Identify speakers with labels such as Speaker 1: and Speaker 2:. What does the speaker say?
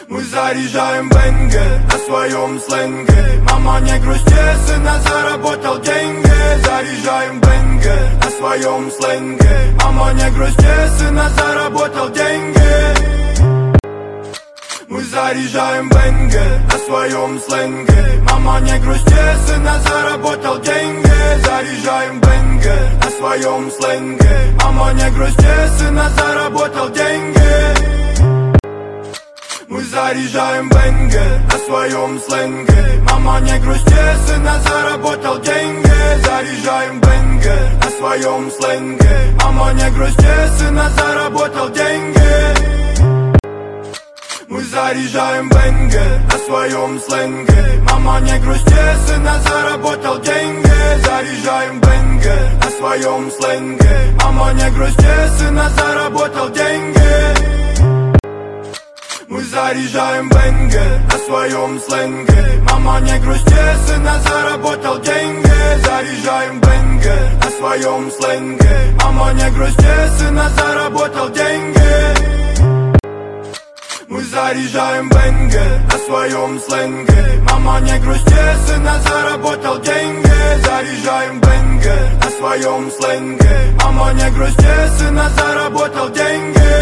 Speaker 1: Мы заряжаем бенге на своем сленге. Мама, не грусти, сына заработал деньги. Заряжаем бенге на своем сленге. Мама, не грусти, сына заработал деньги. Мы заряжаем бенге на своем сленге. Мама, не грусти, сына заработал деньги. Заряжаем бенге на своем сленге. Мама, не грусти, сына заработал деньги. Мы заряжаем бенге на своем сленге. Мама, не грусти, сына заработал деньги. Заряжаем бенге на своем сленге. Мама, не грусти, сына заработал деньги. Мы заряжаем бенге на своем сленге. Мама, не грусти, сына заработал деньги. Заряжаем бенге на своем сленге. Мама, не грусти, сына заработал деньги. Мы заряжаем бенге на своем сленге. Мама, не грусти, сына заработал деньги. Заряжаем бенге на своем сленге. Мама, не грусти, сына заработал деньги. Мы заряжаем бенге на своем сленге. Мама, не грусти, сына заработал деньги. Заряжаем бенге на своем сленге. Мама, не грусти, сына заработал деньги.